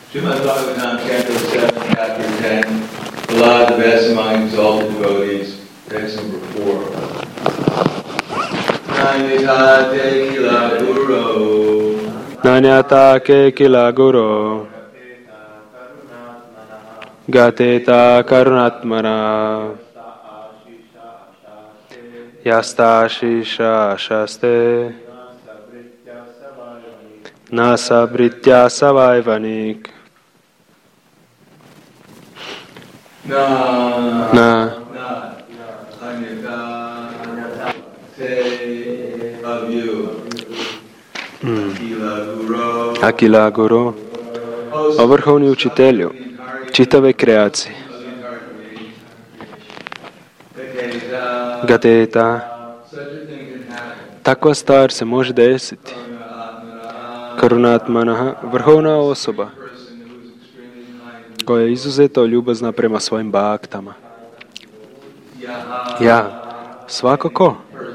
Srimad Bhagavatam, Canto 7, Chapter 10, the Lord, the best among exalted devotees, text number 4. Nanyata kila guru. Nanyata kila guru. Gateta karunatmana. Yasta shisha shaste. Nasa britya savaivanik. Na. Akila Guru, o vrhovni učitelju čitave kreacije. Gateta, takva stvar se može desiti. Karunatmanaha, vrhovna osoba, koja je izuzeto ljubazna prema svojim baktama. Ja, svako ko?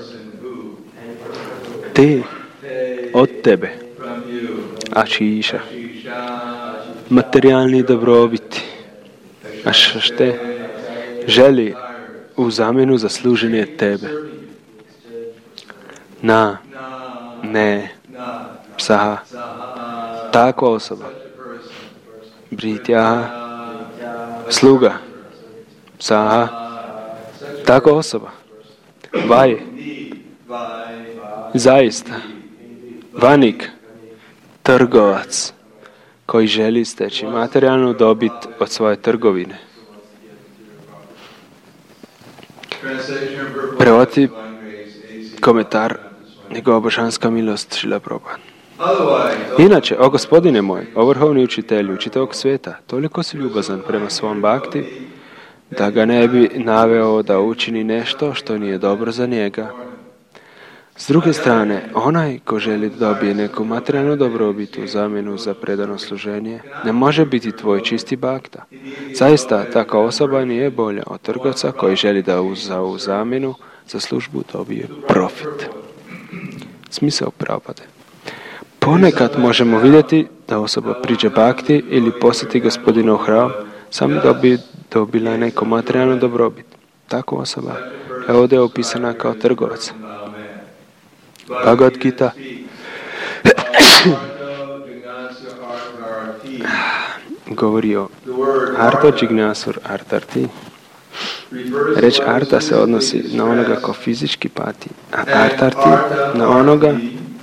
Ti, od tebe, ašiša, materijalni dobrobiti, ašte, želi u zamjenu za služenje tebe. Na, ne, psaha, takva osoba, britja, sluga, psaha, takva osoba, vaj, zaista, vanik, trgovac, koji želi steći materijalnu dobit od svoje trgovine. Prevodi komentar njegova božanska milost Šrila Prabhupada. Inače, o gospodine moj, o vrhovni učitelju čitavog svijeta, toliko si ljubazan prema svom bhakti, da ga ne bi naveo da učini nešto što nije dobro za njega. S druge strane, onaj ko želi da dobije neku materijalnu dobrobit u zamjenu za predano služenje, ne može biti tvoj čisti bhakta. Zaista, takva osoba nije bolja od trgovca koji želi da u zamjenu za službu dobije profit. Smisao Prabhupade. Ponekad možemo vidjeti da osoba priđe bhakti ili posjeti gospodina u hram, samo da bi dobila neku materijalnu dobrobit. Takva osoba je ovdje opisana kao trgovac. Bhagavad Gita govori o Arta Jignasur Artarti. Reč Arta se odnosi na onoga ko fizički pati, a Artarti na onoga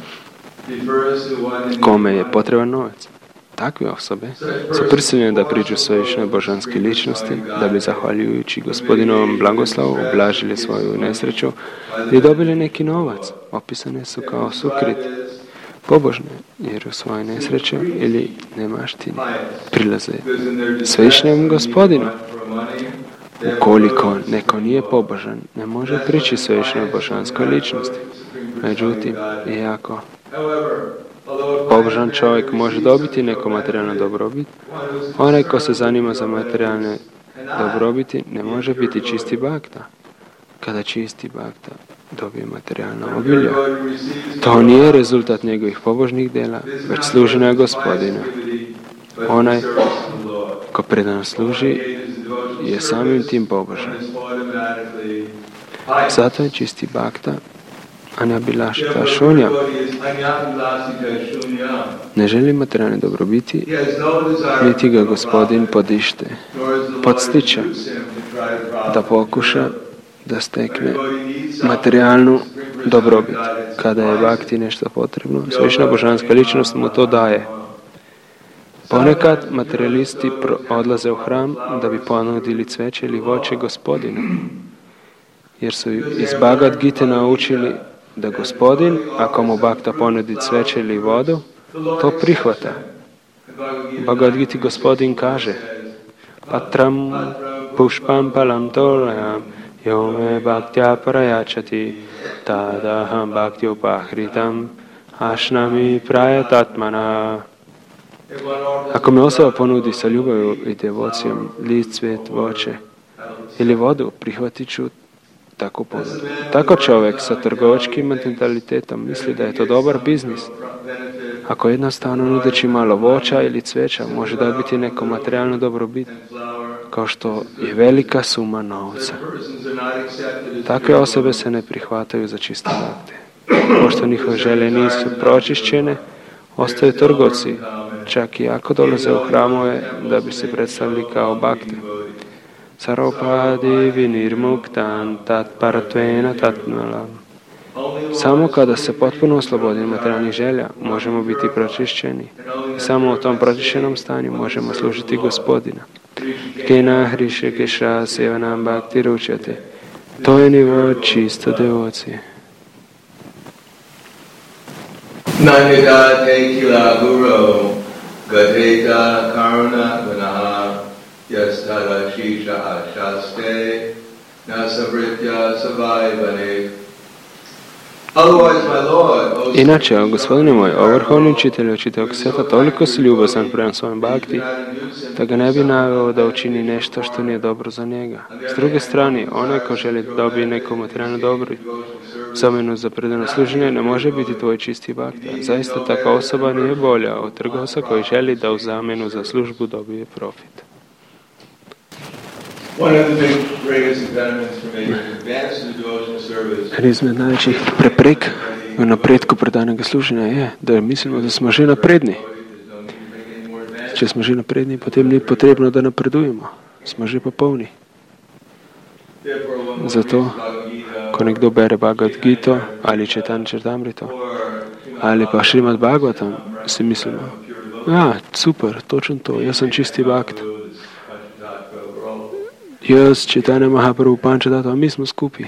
kome je potreban novac. Takve osobe su prisiljene da priđu svevišnjoj božanske ličnosti, da bi zahvaljujući gospodinovom blagoslovu ublažili svoju nesreću i dobili neki novac. Opisane su kao sukrit, pobožne, jer u svoje nesreće ili nemaštini prilaze svevišnjem gospodinu. Ukoliko neko nije pobožan, ne može prići svevišnjoj božanskoj ličnosti. Međutim, iako pobožan čovjek može dobiti neko materijalno dobrobit, onaj ko se zanima za materijalne dobrobiti ne može biti čisti bhakta. Kada čisti bhakta dobije materijalno obilje, to nije rezultat njegovih pobožnih djela, već služenja gospodina. Onaj ko predano služi je samim tim pobožan. Zato je čisti bhakta Anyabilašita šunja. Ne želi materijalne dobrobiti, niti ga gospodin podstiče da pokuša da stekne materijalnu dobrobit. Kada je bhakti nešto potrebno, svevišnja božanska ličnost mu to daje. Ponekad materialisti odlaze u hram da bi ponudili cveće ili voće gospodinu, jer su iz Bhagavad Gite naučili da gospodin, ako mu bhakta ponudi cveće ili vodu, to prihvata. Bhagavad Gita gospodin kaže: Patram pušpam palam tolayam yome bhaktya parayachati tadaham bhakti upahritam ashnami prayatatmana. Ako mi osoba ponudi sa ljubavju i devocijom list, cvijet, voće ili vodu, prihvatit ću tako ponudu. Tako čovjek sa trgovačkim mentalitetom misli da je to dobar biznis, Ako jednostavno nudeći malo voća ili cveća može dobiti neku materijalnu dobrobit, kao što je velika suma novca. Takve osobe se ne prihvataju za čiste bakte. Pošto njihove želje nisu pročišćene, ostaju trgovci, čak i ako dolaze u hramove da bi se predstavili kao bakte. Saropadi vinirmuktan tat paratvena tatmalam. Samo kada se potpuno oslobodimo materijalnih želja, možemo biti pročišćeni. Samo u tom pročišćenom stanju možemo služiti Gospodina. Kena hriše keša sevanam bhakti ručate. To je nivo čisto devocije. Nandita tekila guru gadeta karuna gunaha yastada shisha ashaste nasavritya savaivane. Inače, Gospodine moj, o vrhovni učitelj čitavog svijeta toliko si ljubazan prema svojem bhakti, da ga ne bi naveo da učini nešto što nije dobro za njega. S druge strane, onaj ko želi da dobije neku materijalnu dobrobit, zamjenu za predano služenje, ne može biti tvoj čisti bhakta. Zaista takva osoba nije bolja od trgovca koji želi da u zamjenu za službu dobije profit. Jedna od najvećih prepreka u napredku predanega služenja je, da mislimo da smo že napredni. Če smo že napredni, potem ni potrebno, da napredujemo. Smo že popolni. Zato, ko nekdo bere Bhagavad Gito ali Chaitanya Charitamrito ali pa Srimad Bhagavatam, si mislimo, super, točno to, jaz sem čisti bhakt. Jaz, Chaitanya Mahaprabhu, Pančatattva, mi smo skupaj.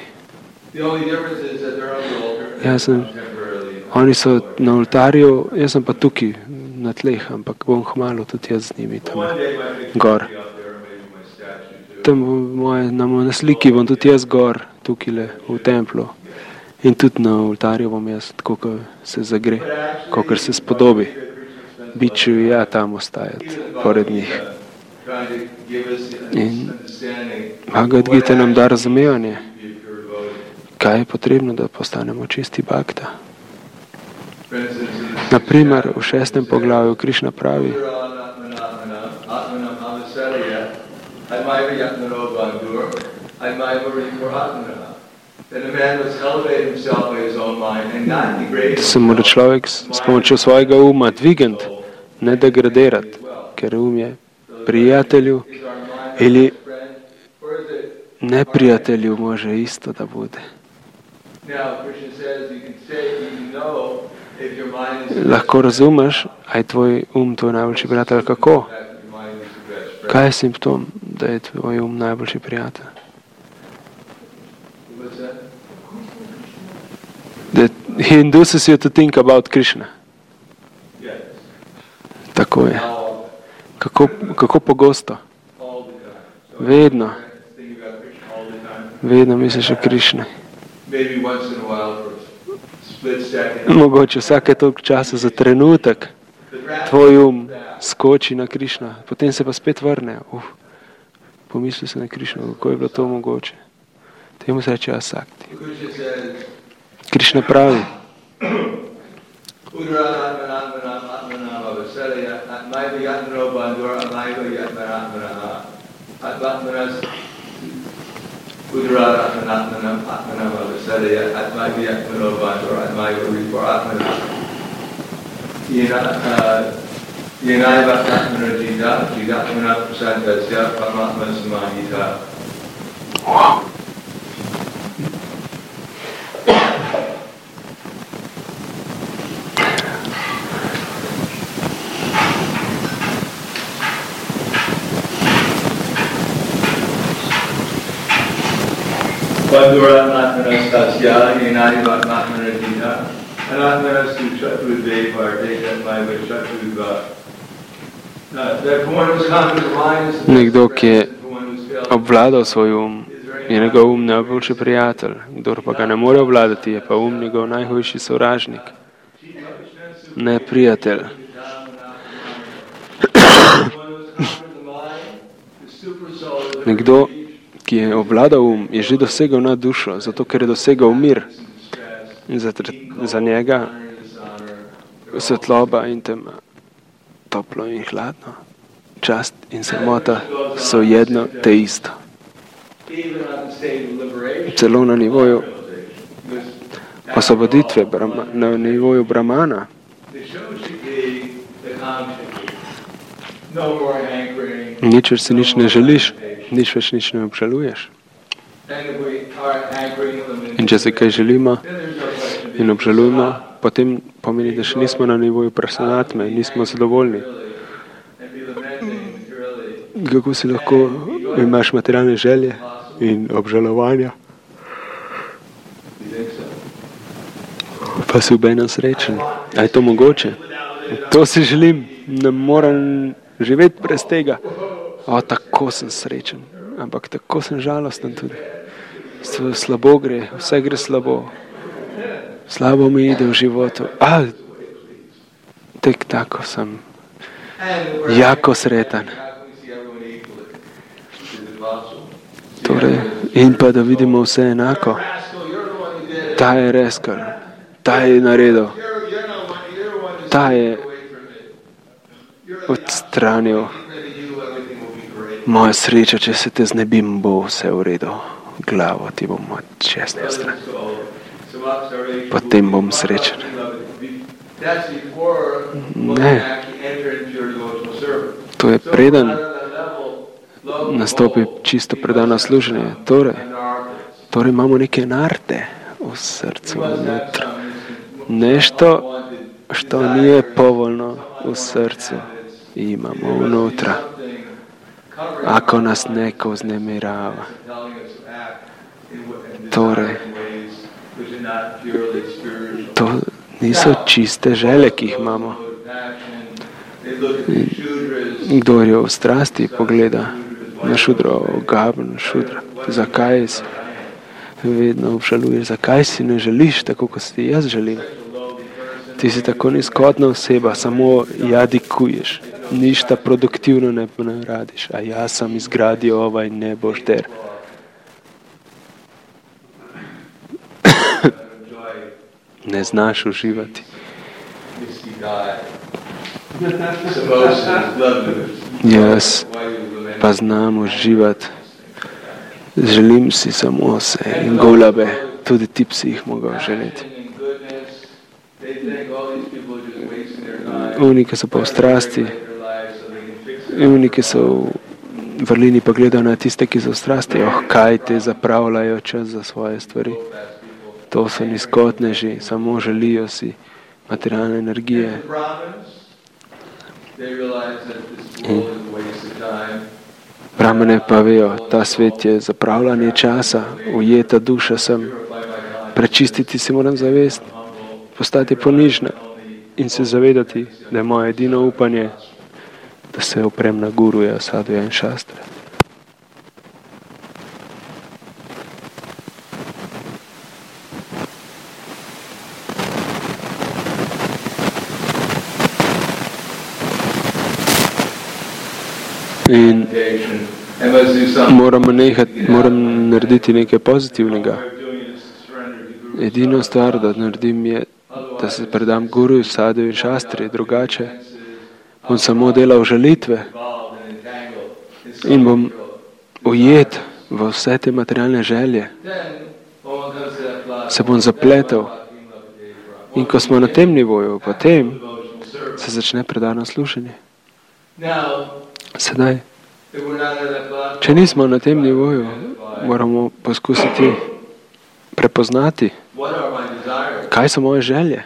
Oni so na oltarju, jaz sem pa tukaj na tleh, ampak bom hmalo tudi jaz z njimi tam gor. Tam na sliki bom tudi jaz gor, tukaj v templu. In tudi na oltarju bom jaz, tako kot se zagre, kakor se spodobi. Biču ja tam ostajati, pored njih. In Bhagavad Gita nam da razumevanje, kaj je potrebno, da postanemo čisti bhakta. Naprimer, v 6. poglavju Krišna pravi, da se mora človek s pomočjo svojega uma dvigant, ne degradirati, ker um je prijatelju ili neprijatelju može isto da bude. Lahko razumeš, a je tvoj tvoj najboljši prijatelj, kako? Kaj je simptom, da je tvoj najboljši prijatelj? That he induces you to think about Krishna. Tako je. Kako pogosto? Vedno misliš o Krišni. Mogoče vsake toliko časa za trenutek tvoj skoči na Krišna, potem se pa spet vrne. Pomisli se na Krišno, kako je bilo to mogoče. Temu se reče asakti. Krišna pravi, nekdo, ki je obvladal svoj je njegov najboljši prijatelj. Kdor pa ga ne more obvladati, je pa njegov najhujši sovražnik. Ne prijatelj. Nekdo, ki je obvladal je že dosegal nad dušo, zato ker je dosegal mir. In za njega svetloba in tema, toplo in hladno, čast in samota so jedno te isto. Celo na nivoju osvoboditve, na nivoju Brahmana, nič več si nič ne želiš, nič več nič ne obžaluješ. In če se kaj želimo in obžalujemo, potem pomeni, da še nismo na nivoju prasanatme, nismo zadovoljni. Kako si lahko imaš materialne želje in obžalovanja, pa si obenem srečen? A je to mogoče? To si želim, ne morem živeti brez tega. O, tako sem srečen, ampak tako sem žalosten tudi. Slabo gre, vse gre slabo. Slabo mi ide v životu. Tek tako sem jako sretan. Torej, in pa da vidimo vse enako. Ta je reskal, ta je naredil, ta je odstranil. Moja sreča, če se te znebim, bo vse v redu. Glavo ti bomo čestno stran. Potem bom srečen. Ne. To je preden nastopi čisto predano služenje. Torej imamo neke narte v srcu. Nešto, što nije povoljno u srcu, imamo unutra. Ako nas neko uznemirava. Torej, to niso čiste želje, ki jih imamo. Kdo je v strasti, pogleda na šudro, gaben šudra. Zakaj si vedno obžaluješ? Zakaj si ne želiš tako, kot si jaz želim? Ti si tako nizkotna oseba, samo jadikuješ. Ništa produktivno ne radiš. A jaz sam izgradio ovaj ne boš der. Ne znaš uživati. Jaz pa znam uživati. Želim si samo se in golabe. Tudi ti bi si jih mogel želeti. Oni, ki so pa v strasti, oni, ki so v vrlini, pa gledajo na tiste, ki so v strasti, kaj te zapravljajo čas za svoje stvari. To so nizkotneži, samo želijo si materialne energije. Brahmane pa vejo, ta svet je zapravljanje časa, ujeta duša sem, prečistiti si moram zavest, postati ponižna in se zavedati, da je moje edino upanje, da se oprem na guruja, sadhuja in šastre. In moram narediti nekaj pozitivnega. Edino stvar, da naredim, je, da se predam guruju, sadhuju in šastri, drugače bom samo delal žalitve in bom ujet v vse te materialne želje. Se bom zapletel. In ko smo na tem nivoju, potem se začne predano služenje. Sedaj, če nismo na tem nivoju, moramo poskusiti prepoznati, kaj so moje želje.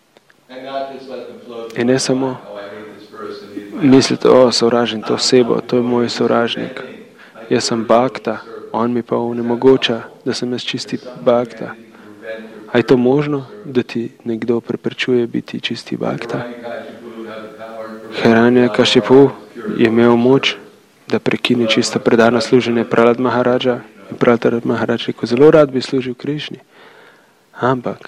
In ne samo misliti, sovražim to osebo, to je moj sovražnik. Jaz sem bhakta, on mi pa onemogoča, da sem jaz čisti bhakta. A je to možno, da ti nekdo preprečuje biti čisti bhakta? Hiranyakashipu je imel moč, da prekine čisto predano služenje Prahlad Maharaja. In Prahlad Maharaj rekel, zelo rad bi služil Krišni. Ampak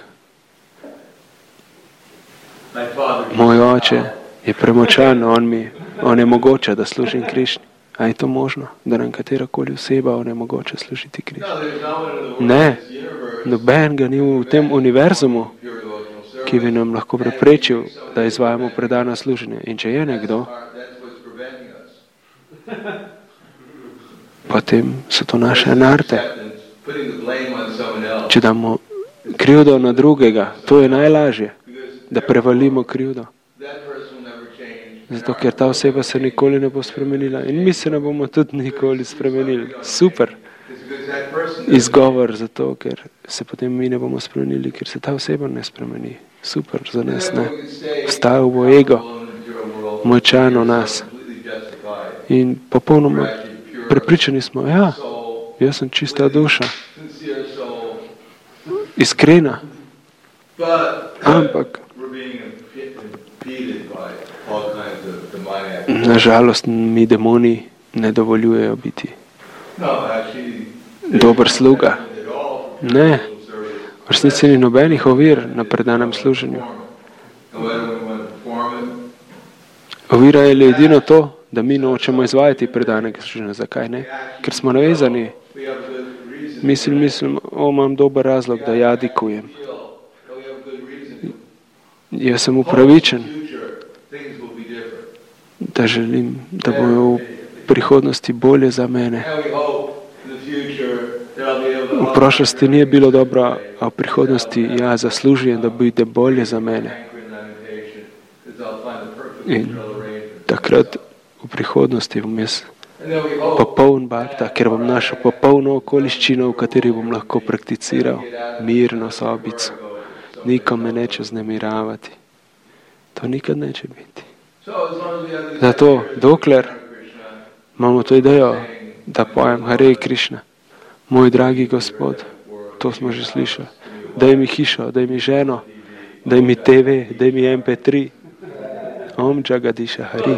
moj oče je premočan, on onemogoča, da služim Krišni. A je to možno, da nam katerakoli oseba onemogoča služiti Krišni? Ne, noben ga ni v tem univerzumu, ki bi nam lahko preprečil, da izvajamo predano služenje. In če je nekdo, potem so to naše enarte. Če damo krivdo na drugega, to je najlažje, da prevalimo krivdo. Zato, ker ta oseba se nikoli ne bo spremenila. In mi se ne bomo tudi nikoli spremenili. Super. Izgovor za to, ker se potem mi ne bomo spremenili, ker se ta oseba ne spremeni. Super, za nas ne. Vstajal bo ego, močan v nas. In popolnoma prepričani smo, ja, jaz sem čista duša. Iskrena. Ampak nažalost mi demoni ne dovoljujejo biti dober sluga. Ne, v resnici ni nobenih ovir na predanem služenju. Ovira je le edino to, da mi nočemo izvajati predanega služenja. Zakaj ne? Ker smo navezani. Mislim, imam dober razlog, da jadikujem. Jaz sem upravičen, da želim, da bo v prihodnosti bolje za mene. V prošlosti ni bilo dobro, a v prihodnosti ja zaslužujem, da bude bolje za mene. In takrat v prihodnosti bom jaz popoln bhakta, ker bom našel popolno okoliščino, v kateri bom lahko prakticiral mirno sobico. Nikom me neče znemiravati. To nikad neće biti. Zato, dokler imamo to idejo, da pojem Hare Krishna, moj dragi Gospod, to smo že slišali, daj mi hišo, daj mi ženo, daj mi TV, daj mi MP3, Om Jagadiša Hari.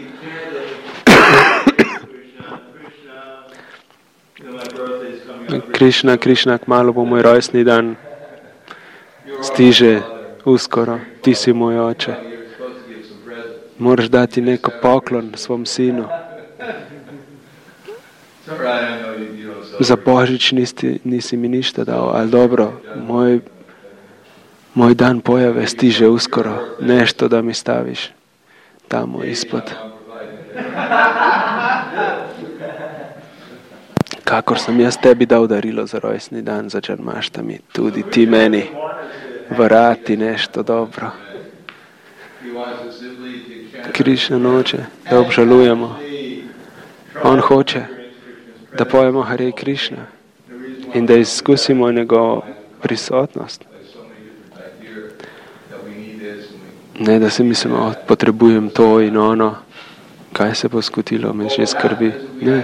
Krishna, Krishna, kmalu bo moj rojstni dan, stiže uskoro, ti si moj oče. Moraš dati neko poklon svom sinu. Za Božič nisi mi ništa dal, ali dobro, moj dan pojave stiže uskoro, nešto da mi staviš tamo ispod. Kakor sem jaz tebi dal darilo za rojstni dan, za Džanmaštami, tudi ti meni vrati nešto dobro. Krišna noče, da obžalujemo. On hoče, da pojemo Hare Krishna in da izkusimo njegovo prisotnost. Ne, da si mislimo, potrebujem to in ono, kaj se bo skutilo, me že skrbi. Ne.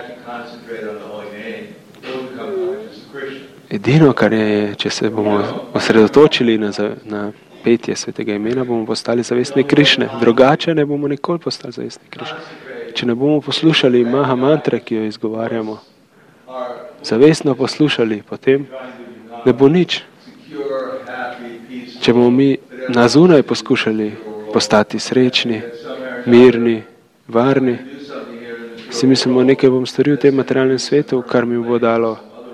Edino, kar je, če se bomo osredotočili na petje svetega imena, bomo postali zavestni Krišne. Drugače ne bomo nikoli postali zavestni Krišne. Če ne bomo poslušali Maha mantre, ki jo izgovarjamo, zavestno poslušali, potem ne bo nič. Če bomo mi na zunaj poskušali postati srečni, mirni, varni, si mislimo, nekaj bom storil v tem materialnem svetu, kar mi bo dalo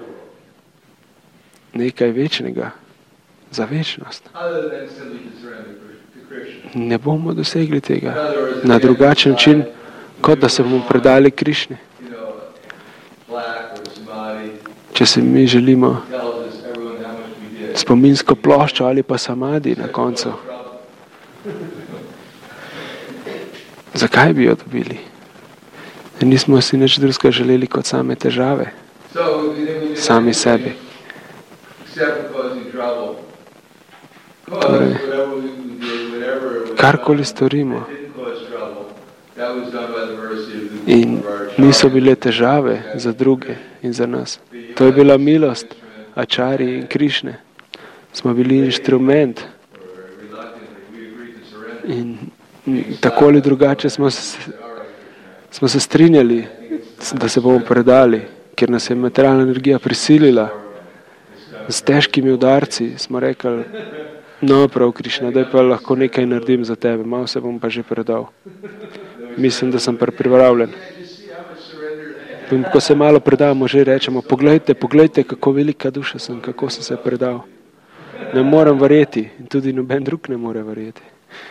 nekaj večnega za večnost. Ne bomo dosegli tega na drugačen način, kot da se bomo predali Krišni. Če se mi želimo spominsko ploščo ali pa samadi na koncu, zakaj bi jo dobili? Nismo si nič drugega želeli kot same težave, sami sebi. Torej, karkoli storimo in niso bile težave za druge in za nas. To je bila milost Acharji in Krišne. Smo bili inštrument in tako ali drugače smo se strinjali, da se bomo predali, ker nas je materialna energija prisilila. S težkimi udarci smo rekli, no prav Krišna, daj pa lahko nekaj naredim za tebe, malo se bom pa že predal. Mislim, da sem pripravljen. In ko se malo predamo, že rečemo, poglejte, kako velika duša sem, kako sem se predal. ne morem verjeti in tudi noben drug ne more verjeti.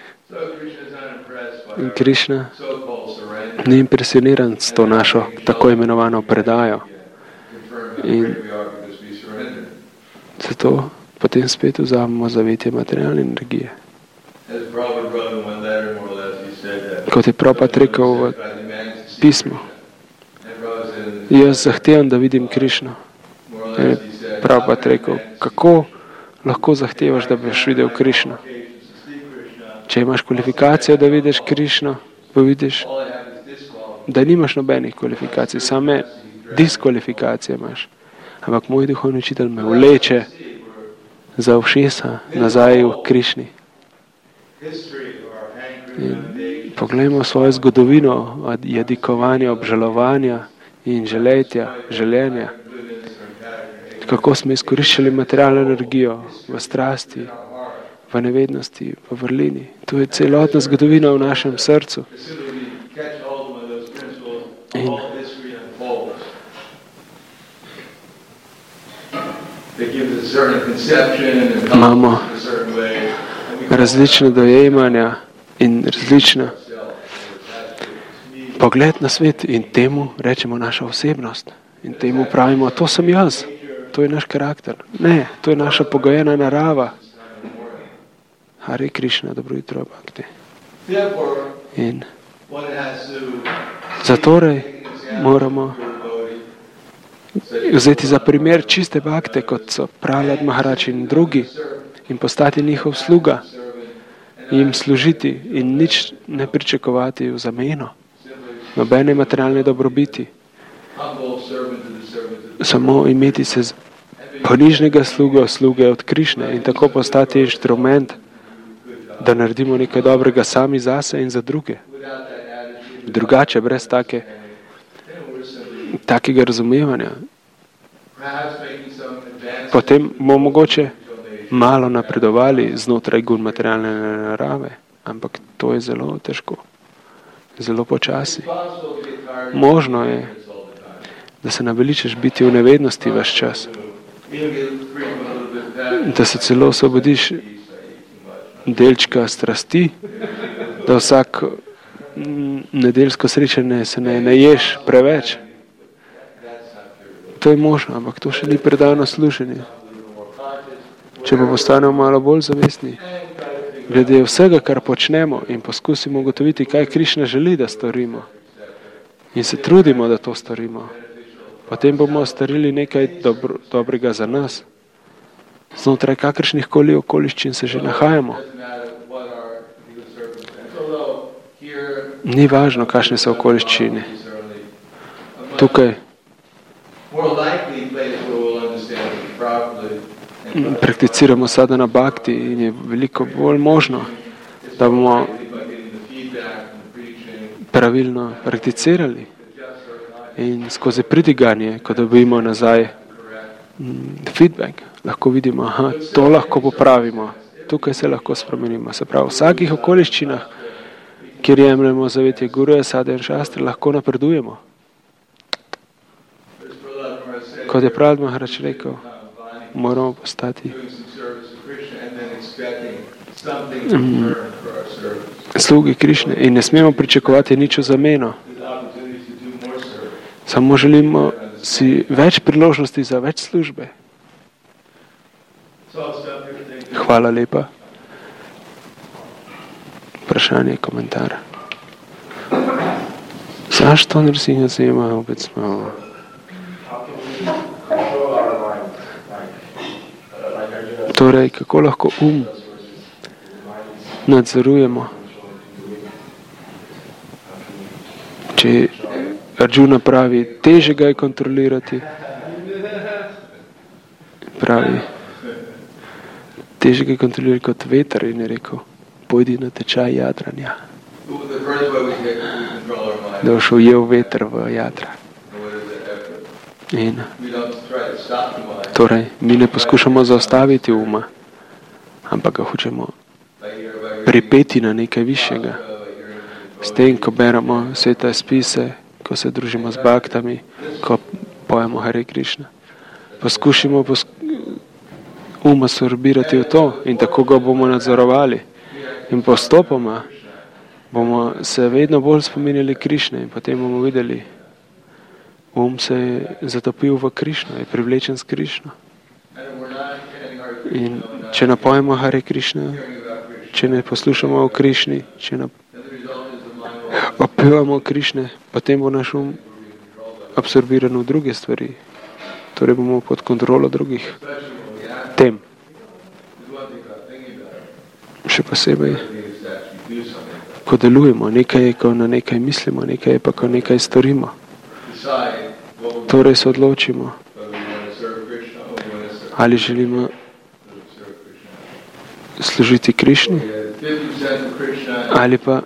In Krišna ni impresioniran s to našo tako imenovano predajo. In zato potem spet vzamemo zavetje materialne energije. Kot je Prabhupada rekel v pismu, jaz zahtevam, da vidim Krišno. Prabhupada rekel, kako lahko zahtevaš, da boš videl Krišno? Če imaš kvalifikacijo, da vidiš Krišno, pa vidiš, da nimaš nobenih kvalifikacij, same diskvalifikacije imaš. Ampak moj duhovni učitelj me vleče za ušesa nazaj v Krišni. In poglejmo svojo zgodovino jadikovanja, obžalovanja in željenja. Kako smo izkoriščali materialno energijo v strasti, v nevednosti, v vrlini. To je celotna zgodovina v našem srcu. In imamo različne dojemanja in različna pogled na svet in temu rečemo naša osebnost. In temu pravimo, to sem jaz, to je naš karakter. Ne, to je naša pogojena narava. Hare Krišna, dobro jutro, Bhakti. In zatorej moramo vzeti za primer čiste Bhakte, kot so Prahlad Maharaj in drugi, in postati njihov sluga, jim služiti in nič ne pričakovati v zameno, nobene materialne dobrobiti. Samo imeti se ponižnega sluge od Krišne in tako postati inštrument, da naredimo nekaj dobrega sami zase in za druge. Drugače, brez takega razumevanja, potem bomo mogoče malo napredovali znotraj gun materialne narave, ampak to je zelo težko, zelo počasi. Možno je, da se naveličeš biti v nevednosti ves čas, da se celo osvobodiš delčka strasti, da vsak nedeljsko srečanje se ne naješ preveč. To je možno, ampak to še ni predano služenje. Če pa postanemo malo bolj zavestni glede vsega, kar počnemo in poskusimo ugotoviti, kaj Krišna želi, da storimo in se trudimo, da to storimo, potem bomo storili nekaj dobrega za nas, znotraj kakršnih koli okoliščin se že nahajamo. Ni važno, kakšne so okoliščine. Tukaj prakticiramo sadhana bhakti in je veliko bolj možno, da bomo pravilno prakticirali in skozi pridiganje, ko dobimo nazaj feedback, lahko vidimo, aha, to lahko popravimo, tukaj se lahko spremenimo. Se pravi, v vsakih okoliščinah, kjer jemljemo zavetje Guruja, Sadhe in Šastre, lahko napredujemo. Kot je Prahlad Maharaj rekel, moramo postati slugi Krišne in ne smemo pričakovati nič v zameno. Samo želimo si več priložnosti za več službe. Hvala lepa. Vprašanje, komentar. Zašto Nrsinga Zema opet smo? Torej, kako lahko nadzorujemo? Če Arjuna pravi, teže ga je kontrolirati, pravi, teže ga je kontrolirati kot veter in je rekel, pojdi na tečaj jadranja. Da boš ujel veter v jadra. In torej, mi ne poskušamo zaustaviti uma, ampak ga hočemo pripeti na nekaj višjega. S tem, ko beremo svete spise, ko se družimo z bhaktami, ko pojemo Hare Krišna. Poskušamo absorbirati v to in tako ga bomo nadzorovali. In postopoma bomo se vedno bolj spominjali Krišne in potem bomo videli, se je zatopil v Krišno, je privlečen s Krišno. In če napojemo Hare Krišna, če ne poslušamo o Krišni, če ne opevamo Krišne, potem bo naš absorbiran v druge stvari. Torej bomo pod kontrolo drugih tem. Še posebej, ko delujemo, nekaj je, ko na nekaj mislimo, nekaj je pa, ko nekaj storimo. Torej se odločimo, ali želimo služiti Krišni, ali pa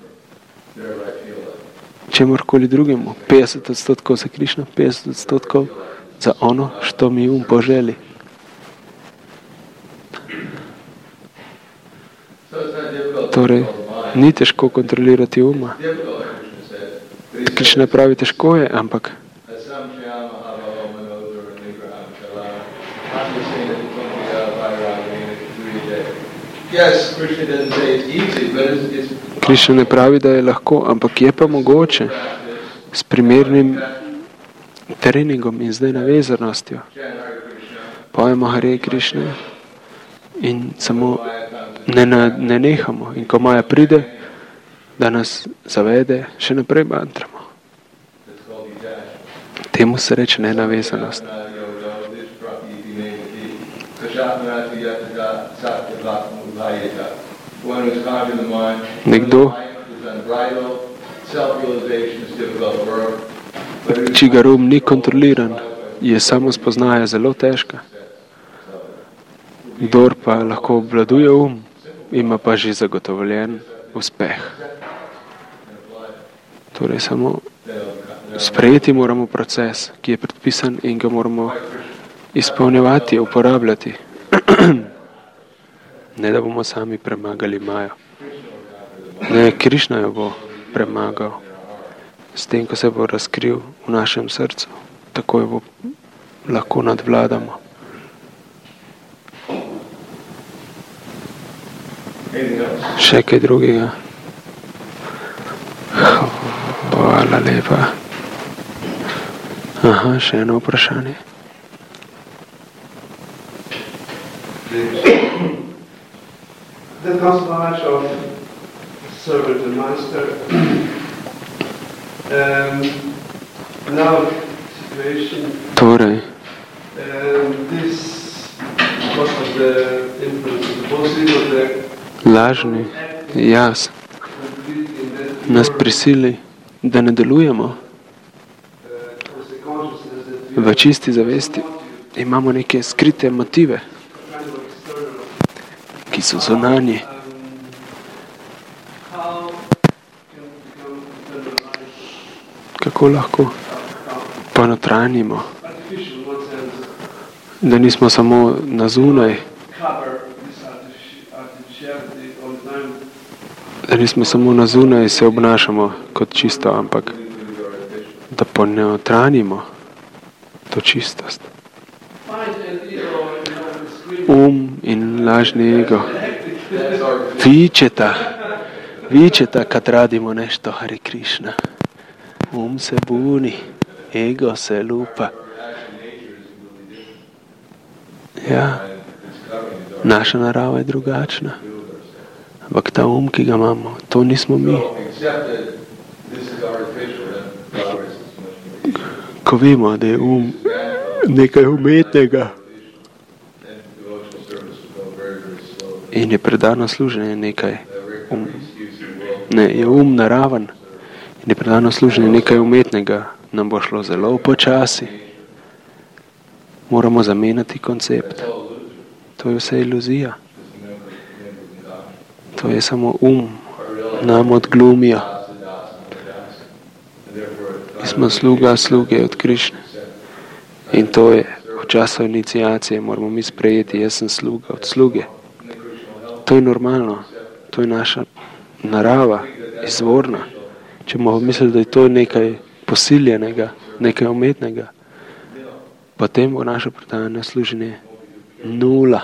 čemorkoli drugemu. 50% za Krišno, 50% za ono, što mi poželi. Torej, ni težko kontrolirati uma. Krišna pravi, težko je, ampak Krišna ne pravi, da je lahko, ampak je pa mogoče s primernim treningom in zdaj navezanostjo. Pojemo Hare Krišne in samo ne nehamo. In ko Maja pride, da nas zavede, še naprej mantramo. Temu se reče nenavezanost. Nekdo, čigar ni kontroliran, je samo spoznaja zelo težka. Kdor pa lahko obvladuje ima pa že zagotovljen uspeh. Torej samo sprejeti moramo proces, ki je predpisan in ga moramo izpolnjevati, uporabljati. Ne, da bomo sami premagali Majo. Ne, Krišna jo bo premagal. S tem, ko se bo razkril v našem srcu, tako jo bo lahko nadvladamo. Še kaj drugega? Hvala lepa. Aha, še eno vprašanje. The cosmology of servant and master. Now situation. Torej. This because of the influence of the possible of the lažni jaz nas prisili, da ne delujemo v čisti zavesti. Imamo neke skrite motive, ki so zunanji. Kako lahko ponotranjimo, da nismo samo na zunaj, da nismo samo na zunaj se obnašamo kot čisto, ampak da ponotranjimo to čistost. In lažni ego vičeta kad radimo nešto Hare Krišna. Se buni, ego se lupa. Ja, naša narava je drugačna. Ampak ta ki ga imamo, to nismo mi. Ko vemo, da je nekaj umetnega in je predano služenje nekaj je naraven in je predano služenje nekaj umetnega, nam bo šlo zelo počasi. Moramo zamenjati koncept. To je vse iluzija. To je samo nam odglumijo. Mi smo sluge od Krišne. In to je v času iniciacije, moramo mi sprejeti, jaz sem sluga od sluge. To je normalno. To je naša narava, izvorna. Če bomo mislili, da je to nekaj posiljenega, nekaj umetnega, potem bo naše predano služenje nula,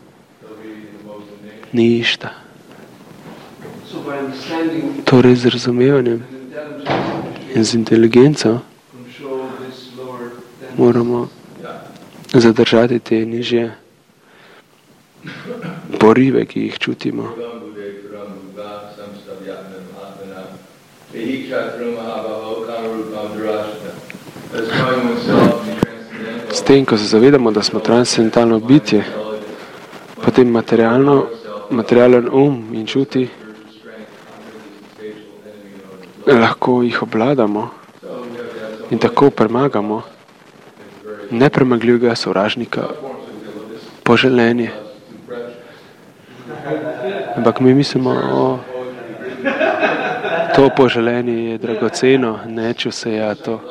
ništa. Torej z razumevanjem in z inteligenco moramo zadržati te nižje porive, ki jih čutimo. S tem, ko se zavedamo, da smo transcendentalno bitje, potem materialen in čuti, lahko jih obvladamo in tako premagamo nepremagljivega sovražnika, poželenje. Ampak mi mislimo, to poželenje je dragoceno, neću se ja to.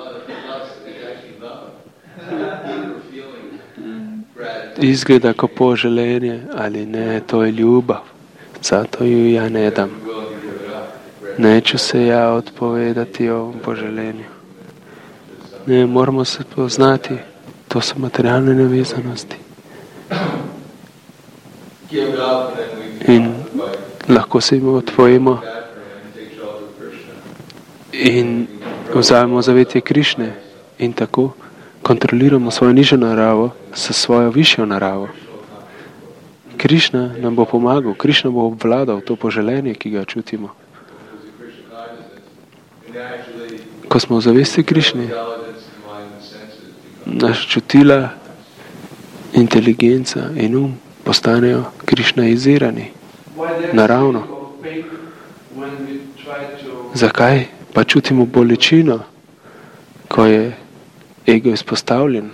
Izgleda kot poželenje ali ne, to je ljubav, zato ju ja ne dam. Neću se ja odpovedati ovom poželenju. Ne, moramo se poznati, to su materialne navezanosti. In lahko se jim otvojimo in vzajemo zavetje Krišne in tako kontroliramo svojo nižjo naravo s svojo višjo naravo. Krišna nam bo pomagal, Krišna bo obvladal to poželenje, ki ga čutimo. Ko smo v zavesti Krišne, naša čutila, inteligenca in postanejo krišnaizirani, naravno. Zakaj pa čutimo bolečino, ko je ego izpostavljen?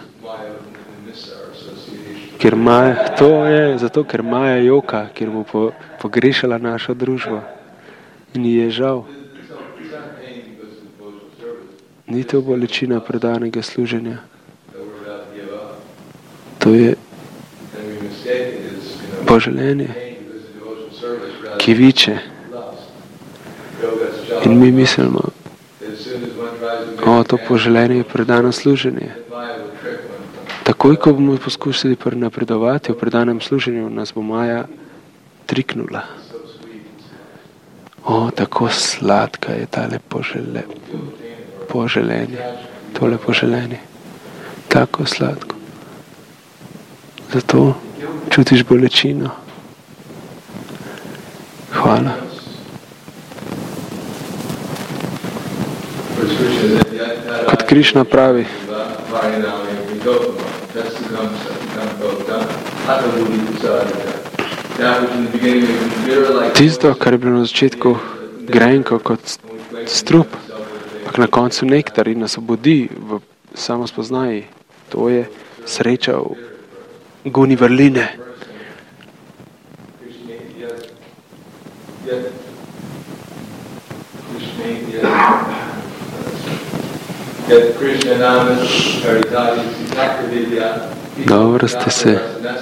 Ker zato, ker Maja joka, ker bo pogrešala našo družbo in ji je žal. Ni to bolečina predanega služenja. To je poželenje, ki viče. In mi mislimo, to poželenje je predano služenje. Takoj, ko bomo poskušali napredovati v predanem služenju, nas bo Maja triknula. Tako sladka je tale poželenje, tole poželenje. Tako sladko. Zato čutiš bolečino. Hvala. Kot Krišna pravi, tisto, kar je bilo na začetku grenko kot strup, ampak na koncu nektar in nas obudi v samospoznaji, to je sreča v guni vrline. Dobro ste se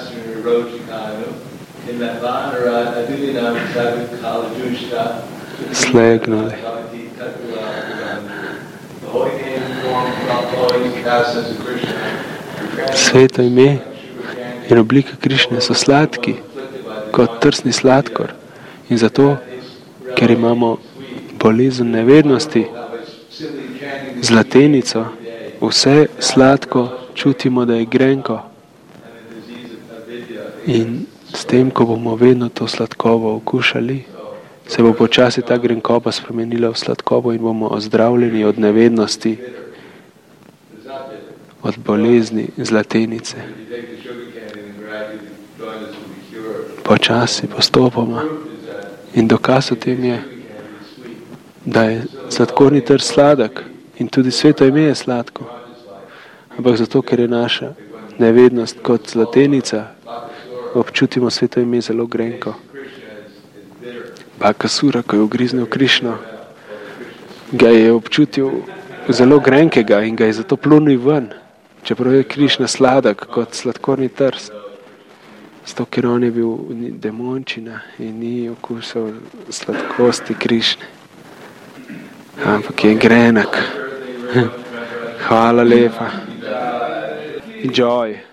slegnuli. Sveto ime in oblika Krišne so sladki, kot trsni sladkor. In zato, ker imamo bolezen nevednosti, zlatenico, vse sladko čutimo, da je grenko. In s tem, ko bomo vedno to sladkobo okušali, se bo počasi ta grenkoba spremenila v sladkobo in bomo ozdravljeni od nevednosti, od bolezni zlatenice. Počasi, postopoma. In dokaz o tem je, da je sladkorni trs sladek in tudi sveto ime je sladko. Ampak zato, ker je naša nevednost kot zlatenica, občutimo sveto ime zelo grenko. Bakasura, ko je ugriznil Krišno, ga je občutil zelo grenkega in ga je zato plunil ven, čeprav je Krišna sladek kot sladkorni trs. Zato, ker on je bil demončina in ni okusal sladkosti Krišne. Ampak je grenak. Hvala lepa. Enjoy.